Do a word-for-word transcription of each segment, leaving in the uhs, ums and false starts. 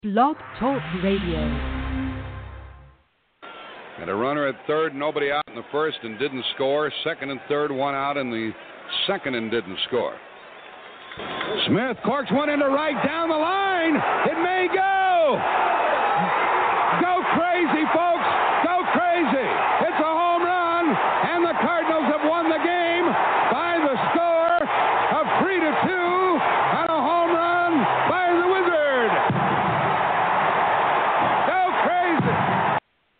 Blog Talk Radio. And a runner at third, nobody out in the first and didn't score. Second and third, one out in the second and didn't score. Smith corks one into right down the line. It may go. Go crazy, folks. Go crazy. It's a home run, and the Cardinals have won the game by the score of three to two on a home run by the Wizard. Go crazy.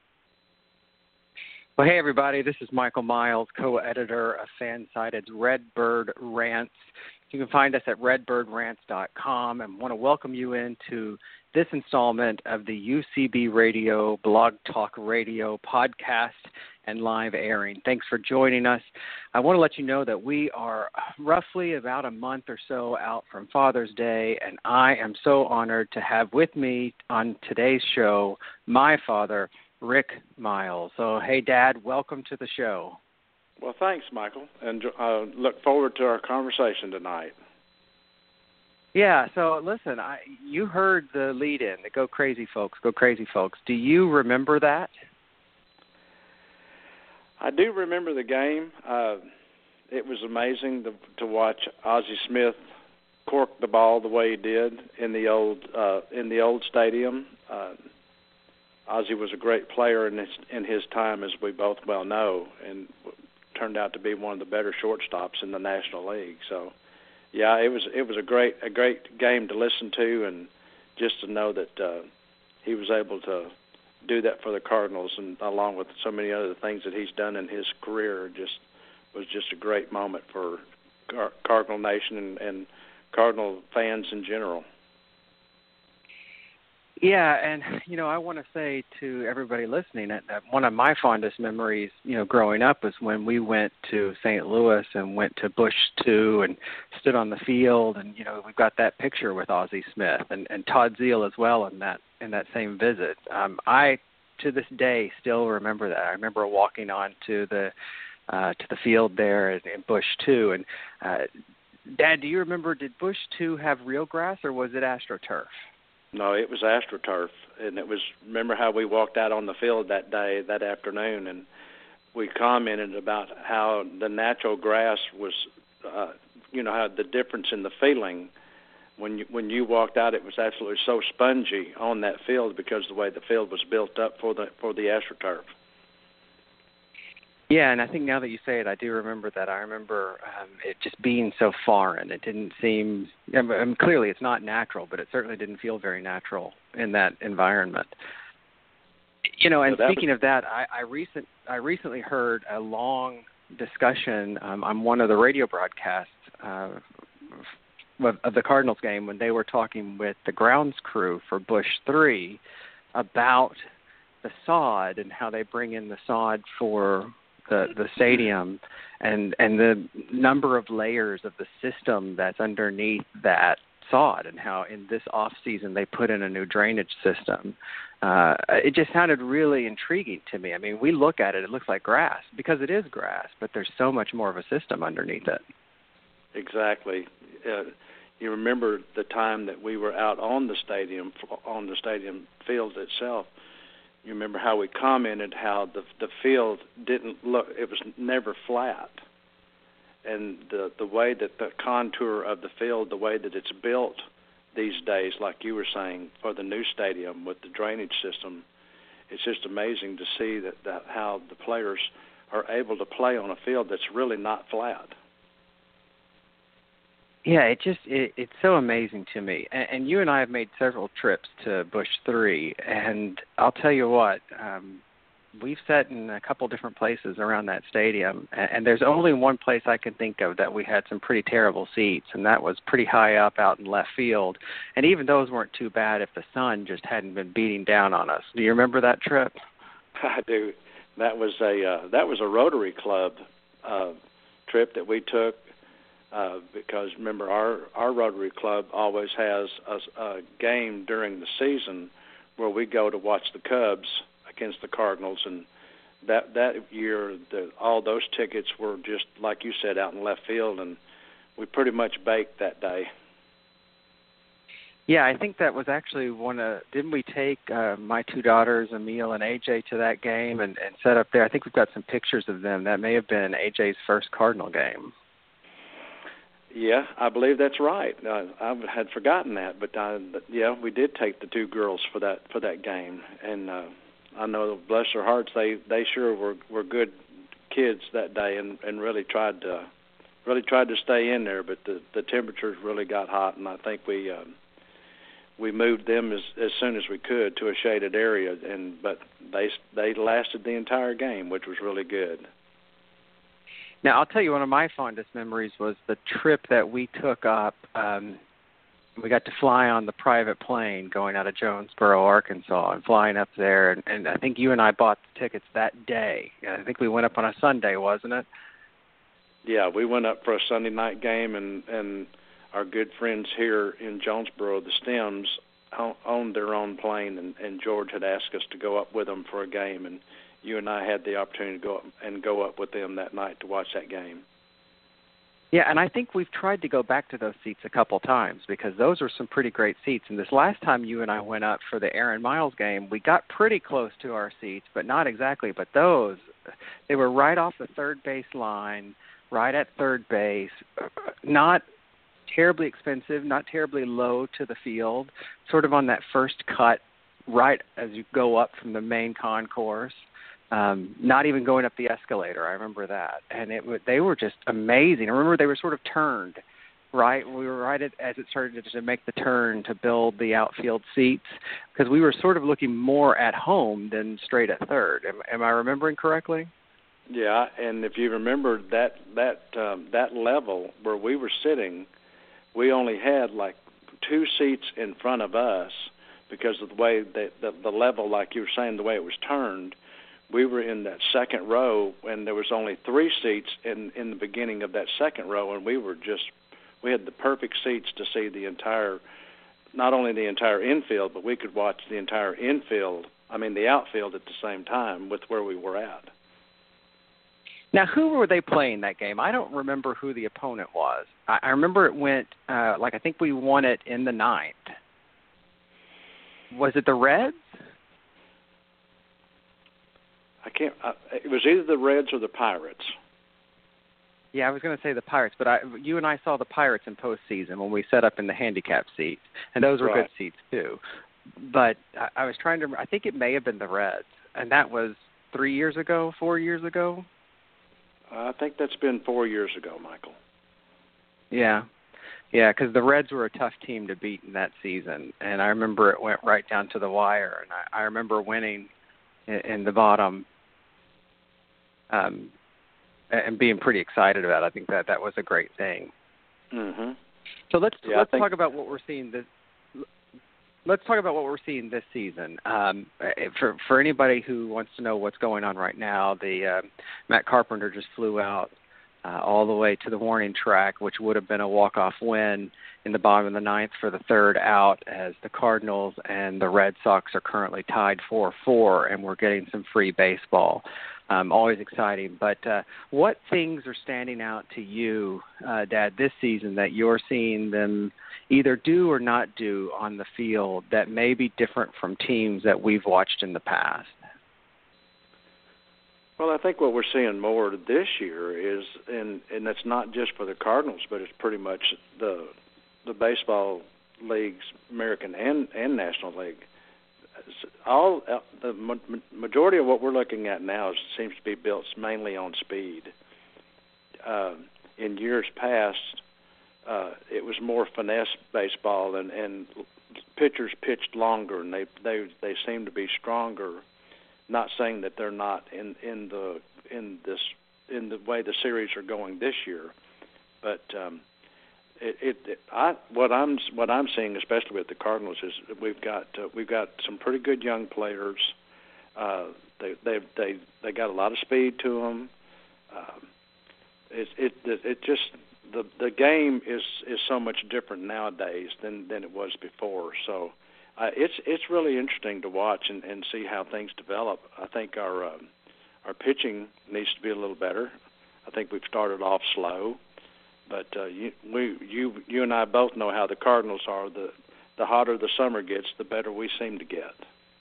Well, hey, everybody. This is Michael Miles, co-editor of FanSided's Redbird Rants. You can find us at redbird rants dot com, and want to welcome you into this installment of the U C B Radio Blog Talk Radio podcast and live airing. Thanks for joining us. I want to let you know that we are roughly about a month or so out from Father's Day, and I am so honored to have with me on today's show my father, Rick Miles. So, hey, Dad, welcome to the show. Well, thanks, Michael, and uh, look forward to our conversation tonight. Yeah, so listen, I, you heard the lead-in, the Go Crazy Folks, Go Crazy Folks. Do you remember that? I do remember the game. Uh, it was amazing to, to watch Ozzie Smith cork the ball the way he did in the old uh, in the old stadium. Uh, Ozzie was a great player in his, in his time, as we both well know, and turned out to be one of the better shortstops in the National League. So, yeah, it was it was a great a great game to listen to, and just to know that uh, he was able to do that for the Cardinals, and along with so many other things that he's done in his career, just was just a great moment for Car- Cardinal Nation and, and Cardinal fans in general. Yeah, and, you know, I want to say to everybody listening that, that one of my fondest memories, you know, growing up was when we went to Saint Louis and went to Busch two and stood on the field, and, you know, we've got that picture with Ozzie Smith and, and Todd Zeile as well in that in that same visit. Um, I, to this day, still remember that. I remember walking on to the, uh, to the field there in, in Busch two, and, uh, Dad, do you remember, did Busch two have real grass or was it AstroTurf? No, it was AstroTurf, and it was, remember how we walked out on the field that day, that afternoon, and we commented about how the natural grass was, uh, you know, how the difference in the feeling. When you, when you walked out, it was absolutely so spongy on that field because of the way the field was built up for the for the AstroTurf. Yeah, and I think now that you say it, I do remember that. I remember um, it just being so foreign. It didn't seem, I mean, clearly it's not natural, but it certainly didn't feel very natural in that environment. You know, and so that speaking was... of that, I, I, recent, I recently heard a long discussion um, on one of the radio broadcasts uh, of, of the Cardinals game when they were talking with the grounds crew for Busch three about the sod and how they bring in the sod for the the stadium and and the number of layers of the system that's underneath that sod, and how in this off season they put in a new drainage system. Uh, it just sounded really intriguing to me. I mean, we look at it, it looks like grass because it is grass, but there's so much more of a system underneath it. Exactly. Uh, you remember the time that we were out on the stadium, on the stadium field itself. You remember how we commented how the the field didn't look, it was never flat. And the the way that the contour of the field, the way that it's built these days, like you were saying, for the new stadium with the drainage system, it's just amazing to see that, that how the players are able to play on a field that's really not flat. Yeah, it just it, it's so amazing to me. And, and you and I have made several trips to Busch three, and I'll tell you what, um, we've sat in a couple different places around that stadium, and, and there's only one place I can think of that we had some pretty terrible seats, and that was pretty high up out in left field. And even those weren't too bad if the sun just hadn't been beating down on us. Do you remember that trip? I do. That was a uh, that was a Rotary Club uh, trip that we took. Uh, because remember, our, our Rotary Club always has a, a game during the season where we go to watch the Cubs against the Cardinals, and that that year, the, all those tickets were just, like you said, out in left field, and we pretty much baked that day. Yeah, I think that was actually one of. Didn't we take uh, my two daughters, Emil and A J, to that game and, and set up there? I think we've got some pictures of them. That may have been A J's first Cardinal game. Yeah, I believe that's right. Uh, I had forgotten that, but, uh, but yeah, we did take the two girls for that for that game, and uh, I know, bless their hearts, they, they sure were were good kids that day, and, and really tried to really tried to stay in there. But the the temperatures really got hot, and I think we. Uh, We moved them as as soon as we could to a shaded area, and but they they lasted the entire game, which was really good. Now, I'll tell you, one of my fondest memories was the trip that we took up. Um, we got to fly on the private plane going out of Jonesboro, Arkansas, and flying up there. And, and I think you and I bought the tickets that day. I think we went up on a Sunday, wasn't it? Yeah, we went up for a Sunday night game, and and. Our good friends here in Jonesboro, the Stems, owned their own plane, and, and George had asked us to go up with them for a game, and you and I had the opportunity to go up and go up with them that night to watch that game. Yeah, and I think we've tried to go back to those seats a couple times because those are some pretty great seats. And this last time you and I went up for the Aaron Miles game, we got pretty close to our seats, but not exactly. But those, they were right off the third base line, right at third base, not terribly expensive, not terribly low to the field, sort of on that first cut right as you go up from the main concourse, um, not even going up the escalator. I remember that. And it they were just amazing. I remember they were sort of turned, right? We were right at, as it started to make the turn to build the outfield seats because we were sort of looking more at home than straight at third. Am, am I remembering correctly? Yeah, and if you remember that, that, um, that level where we were sitting, we only had like two seats in front of us because of the way that the, the level, like you were saying, the way it was turned. We were in that second row, and there was only three seats in, in the beginning of that second row, and we were just, we had the perfect seats to see the entire, not only the entire infield, but we could watch the entire infield, I mean the outfield at the same time with where we were at. Now, who were they playing that game? I don't remember who the opponent was. I, I remember it went, uh, like I think we won it in the ninth. Was it the Reds? I can't, uh, it was either the Reds or the Pirates. Yeah, I was going to say the Pirates, but I, you and I saw the Pirates in postseason when we set up in the handicap seats, and those were right. good seats too. But I, I was trying to, I think it may have been the Reds, and that was three years ago, four years ago. I think that's been four years ago, Michael. Yeah, yeah, because the Reds were a tough team to beat in that season, and I remember it went right down to the wire, and I, I remember winning in, in the bottom um, and being pretty excited about it. I think that that was a great thing. Mm-hmm. So let's yeah, let's think... talk about what we're seeing this. Let's talk about what we're seeing this season. Um, for for anybody who wants to know what's going on right now, the uh, Matt Carpenter just flew out uh, all the way to the warning track, which would have been a walk-off win in the bottom of the ninth for the third out, as the Cardinals and the Red Sox are currently tied four four, and we're getting some free baseball. Um, always exciting. But uh, what things are standing out to you, uh, Dad, this season that you're seeing them either do or not do on the field that may be different from teams that we've watched in the past? Well, I think what we're seeing more this year is, and and that's not just for the Cardinals, but it's pretty much the the baseball leagues, American and, and National League. All the majority of what we're looking at now seems to be built mainly on speed. Uh, in years past, uh, it was more finesse baseball, and, and pitchers pitched longer, and they they they seem to be stronger. Not saying that they're not in, in the in this in the way the series are going this year, but um, it, it, it I what I'm what I'm seeing, especially with the Cardinals, is we've got uh, we've got some pretty good young players. Uh, they they they they got a lot of speed to them. Um, it it it just the the game is is so much different nowadays than than it was before. So. Uh, it's it's really interesting to watch and, and see how things develop. I think our um, our pitching needs to be a little better. I think we've started off slow, but uh, you we you you and I both know how the Cardinals are. The the hotter the summer gets, the better we seem to get.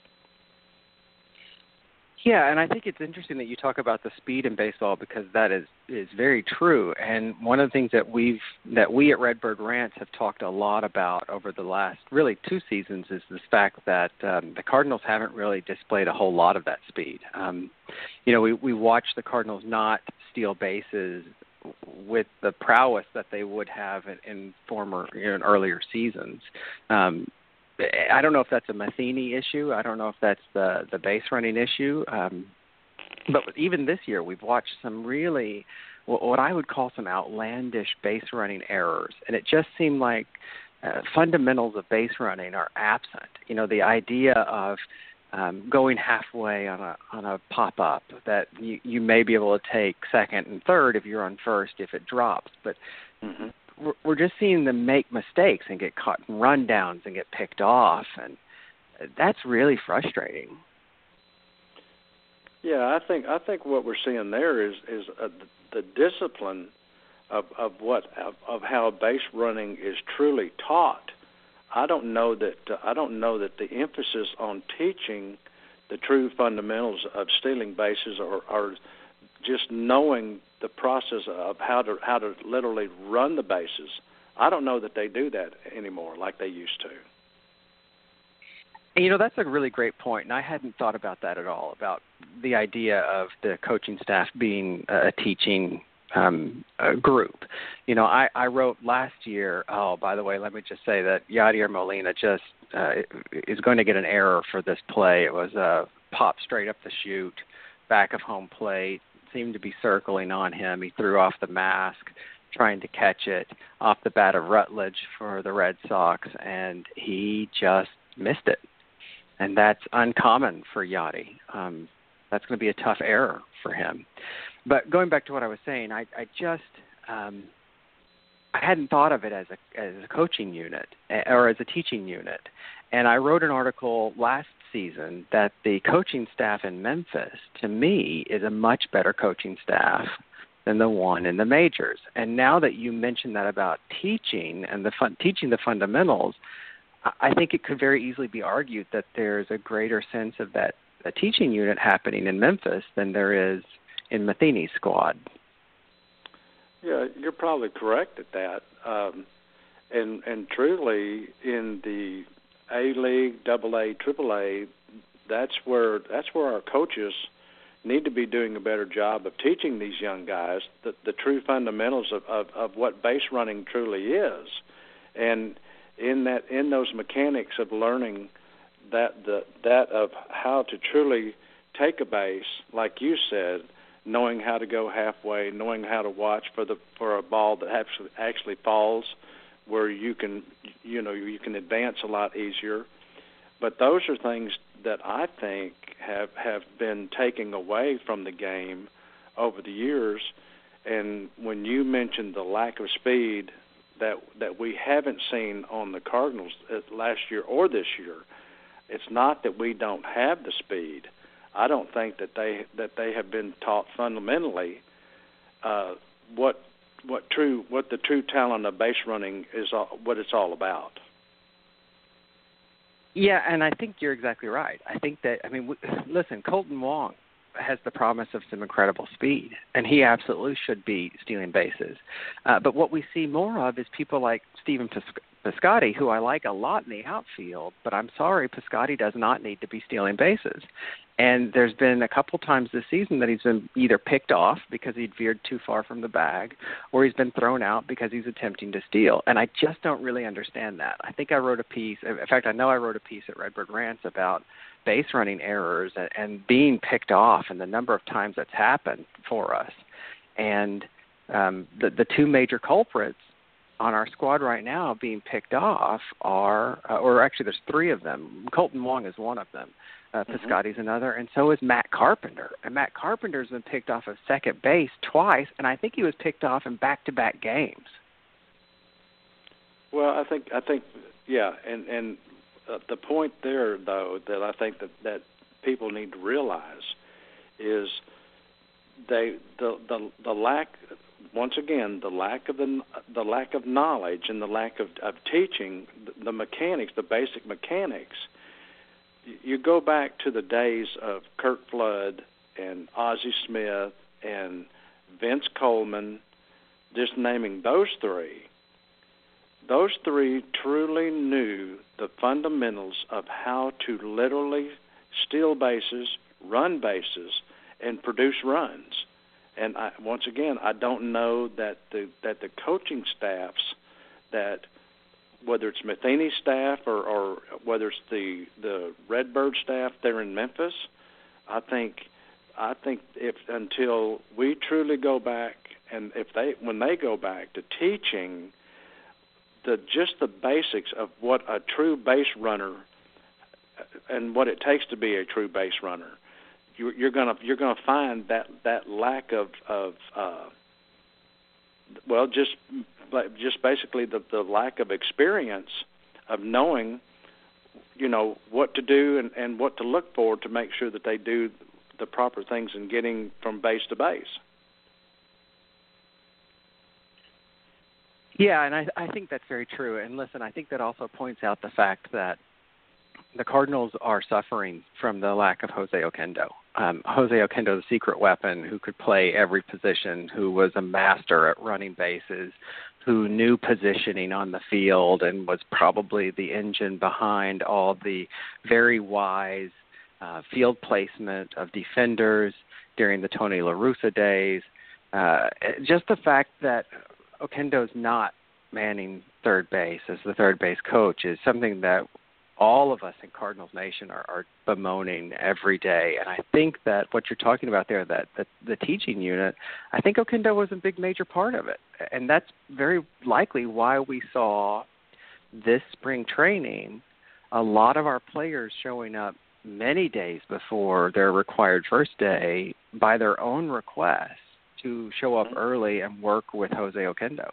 Yeah, and I think it's interesting that you talk about the speed in baseball because that is, is very true. And one of the things that we've that we at Redbird Rants have talked a lot about over the last really two seasons is the fact that um, the Cardinals haven't really displayed a whole lot of that speed. Um, you know, we we watched the Cardinals not steal bases with the prowess that they would have in, in former, you know, in earlier seasons. Um, I don't know if that's a Matheny issue. I don't know if that's the, the base running issue. Um, but even this year, we've watched some really, what I would call some outlandish base running errors. And it just seemed like uh, fundamentals of base running are absent. You know, the idea of um, going halfway on a on a pop-up, that you, you may be able to take second and third if you're on first if it drops. But mm-hmm. we're just seeing them make mistakes and get caught in rundowns and get picked off, and that's really frustrating. Yeah, I think I think what we're seeing there is is uh, the discipline of of what of, of how base running is truly taught. I don't know that uh, I don't know that the emphasis on teaching the true fundamentals of stealing bases or, or just knowing the process of how to how to literally run the bases. I don't know that they do that anymore like they used to. And, you know, that's a really great point, and I hadn't thought about that at all, about the idea of the coaching staff being a teaching um, a group. You know, I, I wrote last year, oh, by the way, let me just say that Yadier Molina just uh, is going to get an error for this play. It was a pop straight up the chute, back of home plate, seemed to be circling on him. He threw off the mask, trying to catch it off the bat of Rutledge for the Red Sox, and he just missed it. And that's uncommon for Yachty. Um, that's going to be a tough error for him. But going back to what I was saying, I, I just um, I hadn't thought of it as a as a coaching unit or as a teaching unit. And I wrote an article last season that the coaching staff in Memphis, to me, is a much better coaching staff than the one in the majors. And now that you mentioned that about teaching and the fun, teaching the fundamentals, I think it could very easily be argued that there's a greater sense of that a teaching unit happening in Memphis than there is in Matheny's squad. Yeah, you're probably correct at that. Um, and and truly, in the A League, Double A, Triple A, that's where that's where our coaches need to be doing a better job of teaching these young guys the, the true fundamentals of, of, of what base running truly is, and in that in those mechanics of learning that the that of how to truly take a base, like you said, knowing how to go halfway, knowing how to watch for the for a ball that actually actually falls, where you can you know you can advance a lot easier. But those are things that I think have have been taken away from the game over the years. And when you mentioned the lack of speed that that we haven't seen on the Cardinals last year or this year, it's not that we don't have the speed. I don't think that they that they have been taught fundamentally uh, what what true what the true talent of base running is, all, what it's all about. Yeah, and I think you're exactly right. I think that, I mean, listen, Colton Wong has the promise of some incredible speed, and he absolutely should be stealing bases. Uh, but what we see more of is people like Stephen Piscotty, who I like a lot in the outfield, but I'm sorry, Piscotty does not need to be stealing bases. And there's been a couple times this season that he's been either picked off because he'd veered too far from the bag, or he's been thrown out because he's attempting to steal. And I just don't really understand that. I think I wrote a piece, in fact, I know I wrote a piece at Redbird Rants about base running errors and, and being picked off and the number of times that's happened for us. And um, the, the two major culprits on our squad right now being picked off are, uh, or actually there's three of them. Colton Wong is one of them. Uh, Piscotty's mm-hmm. another, and so is Matt Carpenter. And Matt Carpenter's been picked off of second base twice, and I think he was picked off in back-to-back games. Well, I think, I think, yeah, and and uh, the point there, though, that I think that, that people need to realize is they the the the lack once again, the lack of the the lack of knowledge and the lack of, of teaching the, the mechanics, the basic mechanics. You go back to the days of Curt Flood and Ozzie Smith and Vince Coleman, just naming those three. Those three truly knew the fundamentals of how to literally steal bases, run bases, and produce runs. And I, once again, I don't know that the that the coaching staffs, that whether it's Matheny's staff or, or whether it's the the Redbird staff there in Memphis, I think I think if until we truly go back and if they when they go back to teaching the just the basics of what a true base runner and what it takes to be a true base runner, you, you're gonna you're gonna find that that lack of of uh, well just just basically the, the lack of experience of knowing, you know, what to do and, and what to look for to make sure that they do the proper things in getting from base to base. Yeah, and I, I think that's very true. And listen, I think that also points out the fact that the Cardinals are suffering from the lack of Jose Oquendo. Um, Jose Oquendo, the secret weapon, who could play every position, who was a master at running bases, who knew positioning on the field and was probably the engine behind all the very wise uh, field placement of defenders during the Tony La Russa days. Uh, just the fact that Oquendo's not manning third base as the third base coach is something that all of us in Cardinals Nation are, are bemoaning every day. And I think that what you're talking about there, that, that the teaching unit, I think Oquendo was a big major part of it. And that's very likely why we saw this spring training a lot of our players showing up many days before their required first day by their own request to show up early and work with Jose Oquendo.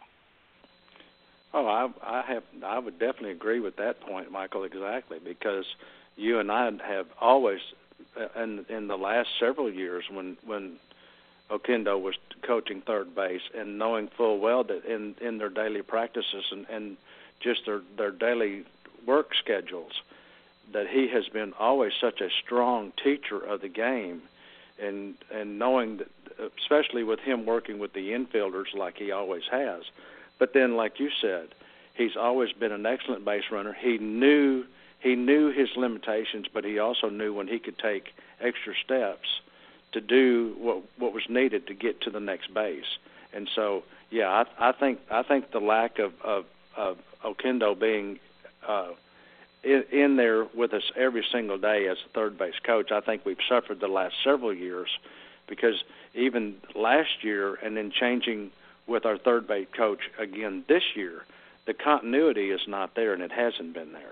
Oh, I, I have. I would definitely agree with that point, Michael. Exactly, because you and I have always, in in the last several years, when when Oquendo was coaching third base, and knowing full well that in, in their daily practices and, and just their their daily work schedules, that he has been always such a strong teacher of the game, and and knowing that, especially with him working with the infielders like he always has. But then, like you said, he's always been an excellent base runner. He knew he knew his limitations, but he also knew when he could take extra steps to do what what was needed to get to the next base. And so, yeah, I, I think I think the lack of of, of Oquendo being uh, in, in there with us every single day as a third base coach, I think we've suffered the last several years, because even last year and then changing with our third base coach again this year, the continuity is not there, and it hasn't been there.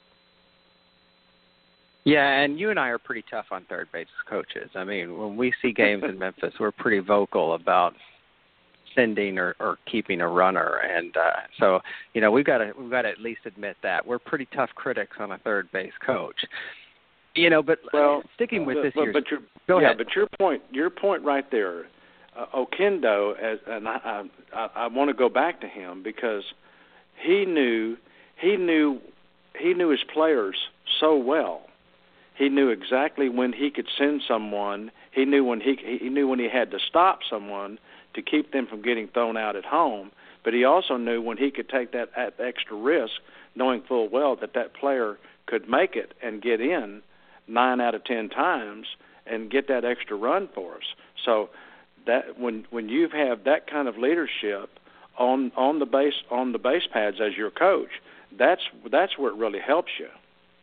Yeah, and you and I are pretty tough on third base coaches. I mean, when we see games in Memphis, we're pretty vocal about sending or, or keeping a runner, and uh, so you know we've got to we've got to at least admit that we're pretty tough critics on a third base coach. You know, but well, sticking with but, this but, year's, but your, go yeah, ahead. but your point, your point right there. Uh, Oquendo, as, and I, I, I want to go back to him because he knew he knew he knew his players so well. He knew exactly when he could send someone. He knew when he he knew when he had to stop someone to keep them from getting thrown out at home. But he also knew when he could take that, that extra risk, knowing full well that that player could make it and get in nine out of ten times and get that extra run for us. So that when when you have that kind of leadership on on the base on the base pads as your coach, that's that's where it really helps you.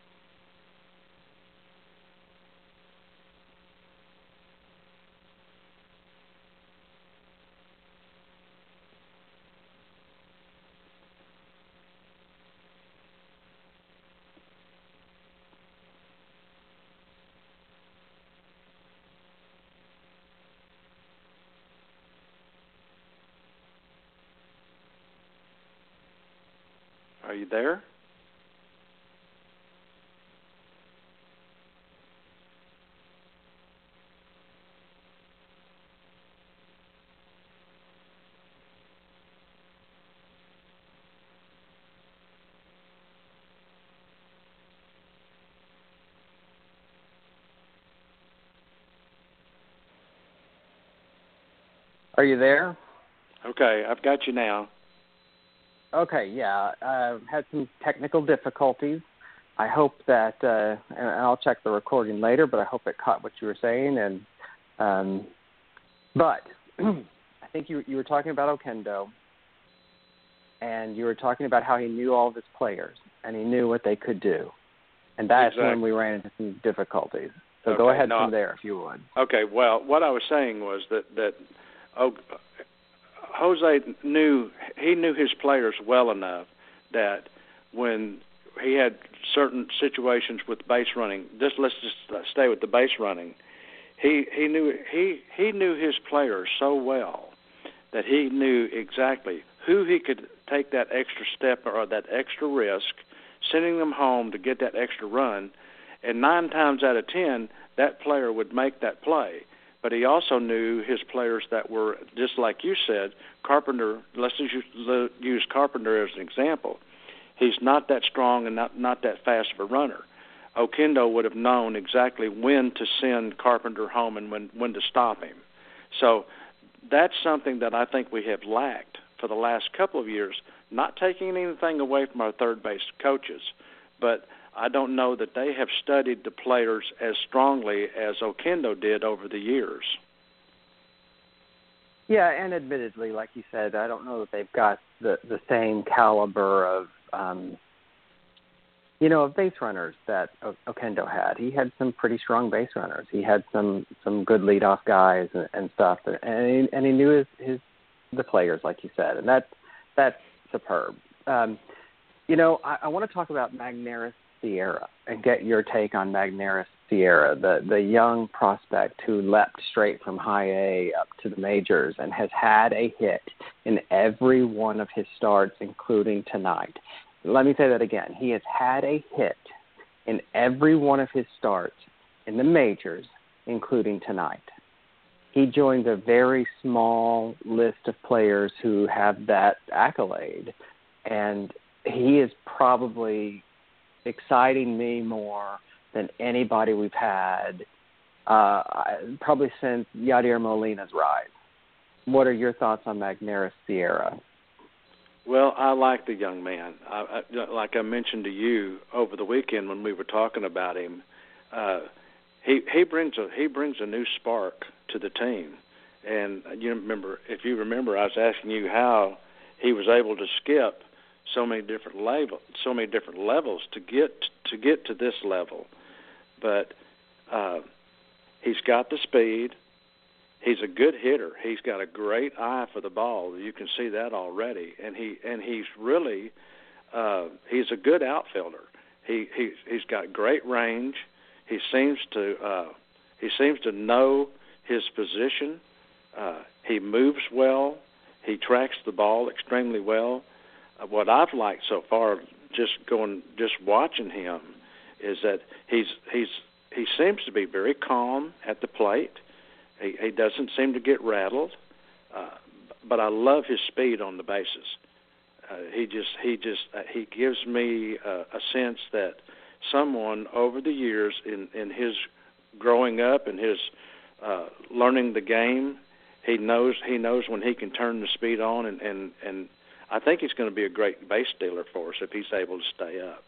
Are you there? Are you there? Okay, I've got you now. Okay, yeah. Uh, had some technical difficulties. I hope that, uh, and I'll check the recording later, but I hope it caught what you were saying. And um, but I think you you were talking about Oquendo, and you were talking about how he knew all of his players and he knew what they could do, and that's exactly. when we ran into some difficulties. So okay, go ahead no, from there if you would. Okay. Well, what I was saying was that that oh, Jose knew he knew his players well enough that when he had certain situations with base running, just let's just stay with the base running. He he knew he he knew his players so well that he knew exactly who he could take that extra step or that extra risk, sending them home to get that extra run, and nine times out of ten, that player would make that play. But he also knew his players that were, just like you said, Carpenter, let's just use, use Carpenter as an example. He's not that strong and not, not that fast of a runner. Oquendo would have known exactly when to send Carpenter home and when, when to stop him. So that's something that I think we have lacked for the last couple of years, not taking anything away from our third base coaches, but I don't know that they have studied the players as strongly as Oquendo did over the years. Yeah, and admittedly, like you said, I don't know that they've got the, the same caliber of, um, you know, of base runners that o- Oquendo had. He had some pretty strong base runners. He had some, some good leadoff guys and, and stuff, and he, and he knew his, his the players, like you said, and that's that's superb. Um, you know, I, I want to talk about Magneuris Sierra and get your take on Magneuris Sierra, the, the young prospect who leapt straight from high A up to the majors and has had a hit in every one of his starts, including tonight. Let me say that again. He has had a hit in every one of his starts in the majors, including tonight. He joins a very small list of players who have that accolade, and he is probably exciting me more than anybody we've had, uh, probably since Yadier Molina's rise. What are your thoughts on Magneuris Sierra? Well, I like the young man. I, I, like I mentioned to you over the weekend when we were talking about him, uh, he he brings a he brings a new spark to the team. And you remember, if you remember, I was asking you how he was able to skip so many different level, so many different levels to get to get to this level. But uh, he's got the speed. He's a good hitter. He's got a great eye for the ball. You can see that already. And he and he's really uh, he's a good outfielder. He he he's got great range. He seems to uh, he seems to know his position. Uh, he moves well. He tracks the ball extremely well. Uh, what I've liked so far, just going, just watching him, is that he's he's he seems to be very calm at the plate. He, he doesn't seem to get rattled, uh, but I love his speed on the bases. Uh, he just he just uh, he gives me uh, a sense that someone over the years in, in his growing up and his uh, learning the game, he knows he knows when he can turn the speed on, and, and, and I think he's going to be a great base stealer for us if he's able to stay up.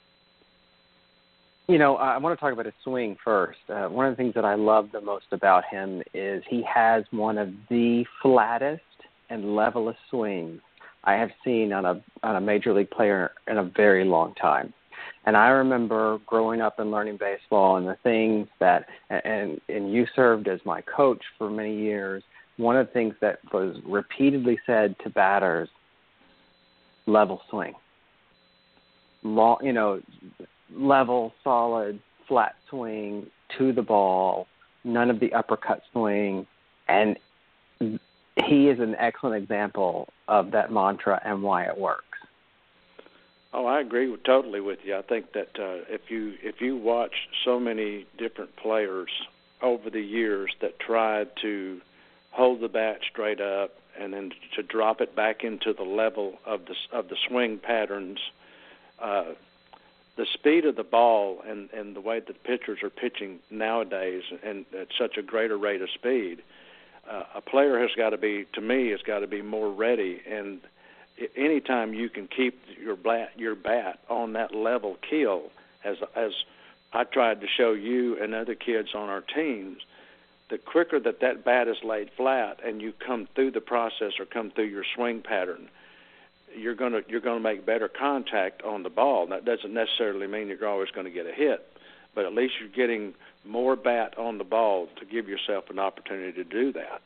You know, I want to talk about his swing first. Uh, one of the things that I love the most about him is he has one of the flattest and levelest swings I have seen on a on a major league player in a very long time. And I remember growing up and learning baseball, and the things that, and and you served as my coach for many years, one of the things that was repeatedly said to batters, level swing. Long, you know, level, solid, flat swing to the ball, none of the uppercut swing, and he is an excellent example of that mantra and why it works. Oh, I agree with, totally with you. I think that uh, if you if you watch so many different players over the years that tried to hold the bat straight up and then to drop it back into the level of the of the swing patterns, uh, the speed of the ball and, and the way that pitchers are pitching nowadays and at such a greater rate of speed, uh, a player has got to be, to me, has got to be more ready. And anytime you can keep your bat, your bat on that level kill, as as I tried to show you and other kids on our teams, the quicker that that bat is laid flat and you come through the process or come through your swing pattern, you're gonna you're gonna make better contact on the ball. That doesn't necessarily mean you're always going to get a hit, but at least you're getting more bat on the ball to give yourself an opportunity to do that.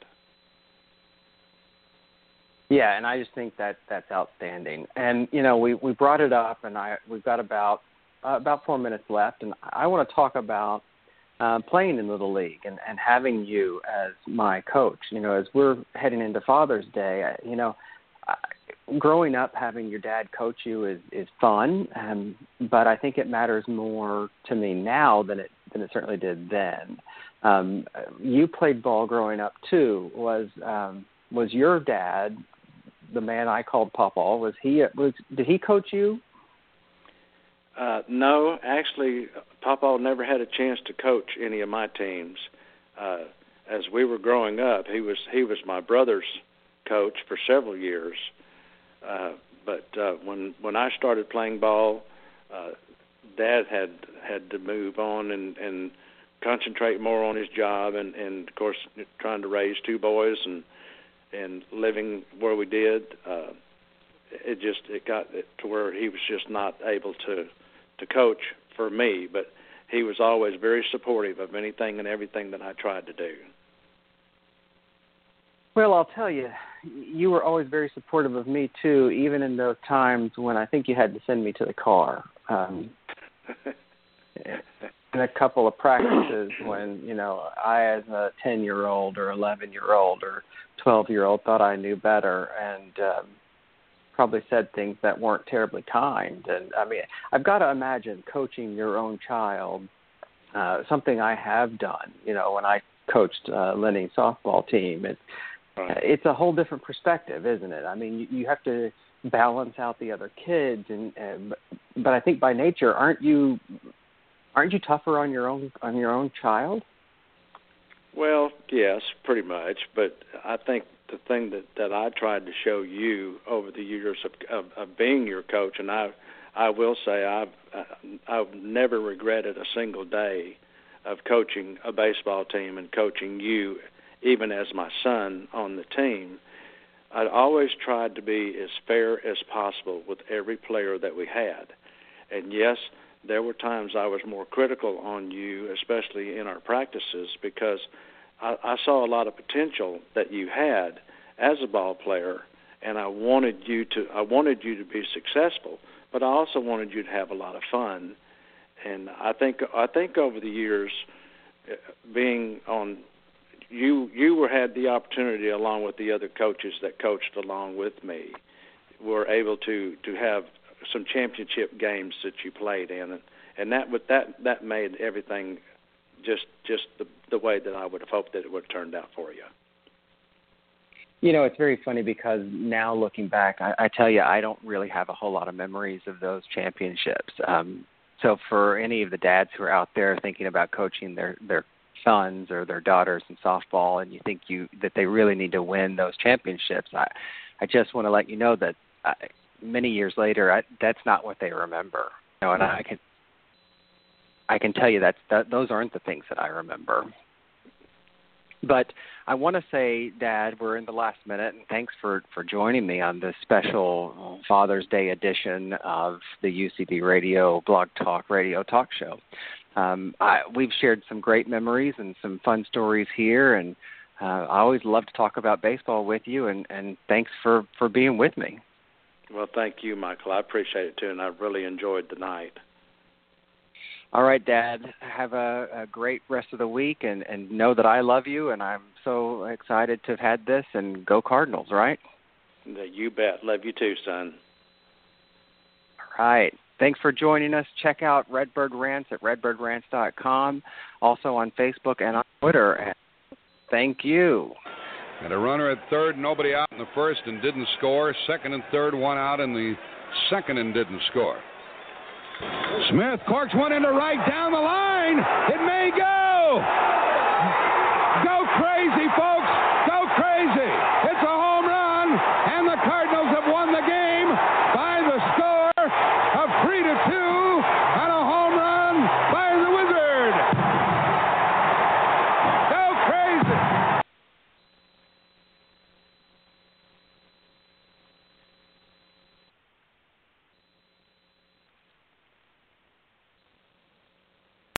Yeah, and I just think that that's outstanding. And you know, we, we brought it up, and I we've got about uh, about four minutes left, and I want to talk about uh, playing in Little League and, and having you as my coach. You know, as we're heading into Father's Day, I, you know, I, growing up having your dad coach you is is fun, um, but I think it matters more to me now than it than it certainly did then. Um, you played ball growing up too. Was um, was your dad the man I called Papa? Was he was did he coach you? Uh, no, actually, Papa never had a chance to coach any of my teams. Uh, as we were growing up, he was he was my brother's coach for several years. Uh, but uh, when when I started playing ball, uh, Dad had had to move on and, and concentrate more on his job, and, and of course trying to raise two boys and and living where we did. Uh, it just it got to where he was just not able to to coach for me, but he was always very supportive of anything and everything that I tried to do. Well, I'll tell you, you were always very supportive of me too, even in those times when I think you had to send me to the car. Um, in a couple of practices when, you know, I as a ten-year-old or eleven-year-old or twelve-year-old thought I knew better and um, probably said things that weren't terribly kind. And, I mean, I've got to imagine coaching your own child, uh, something I have done, you know, when I coached uh, Lenny's softball team. It, it's a whole different perspective, isn't it? I mean, you, you have to balance out the other kids, and, and but I think by nature, aren't you aren't you tougher on your own on your own child? Well, yes, pretty much. But I think the thing that, that I tried to show you over the years of, of, of being your coach, and I I will say I've I've never regretted a single day of coaching a baseball team and coaching you, even as my son on the team. I always tried to be as fair as possible with every player that we had. And yes, there were times I was more critical on you, especially in our practices, because I, I saw a lot of potential that you had as a ball player, and I wanted you to I wanted you to be successful, but I also wanted you to have a lot of fun. And I think I think over the years, being on You you were had the opportunity, along with the other coaches that coached along with me, were able to, to have some championship games that you played in, and, and that would that that made everything just just the the way that I would have hoped that it would have turned out for you. You know, it's very funny because now looking back, I, I tell you, I don't really have a whole lot of memories of those championships. Um, so for any of the dads who are out there thinking about coaching their their sons or their daughters in softball, and you think you that they really need to win those championships, I, I just want to let you know that I, many years later, I, that's not what they remember. You know, and I can I can tell you that, that those aren't the things that I remember. But I want to say, Dad, we're in the last minute, and thanks for, for joining me on this special Father's Day edition of the U C B Radio Blog Talk Radio Talk Show. Um, I, we've shared some great memories and some fun stories here, and uh, I always love to talk about baseball with you, and, and thanks for, for being with me. Well, thank you, Michael. I appreciate it, too, and I really enjoyed the night. All right, Dad, have a, a great rest of the week, and, and know that I love you, and I'm so excited to have had this, and go Cardinals, right? You bet. Love you, too, son. All right. Thanks for joining us. Check out Redbird Rants at redbird rants dot com, also on Facebook and on Twitter. And thank you. And a runner at third, nobody out in the first and didn't score. Second and third, one out in the second and didn't score. Smith corks one into right down the line. It may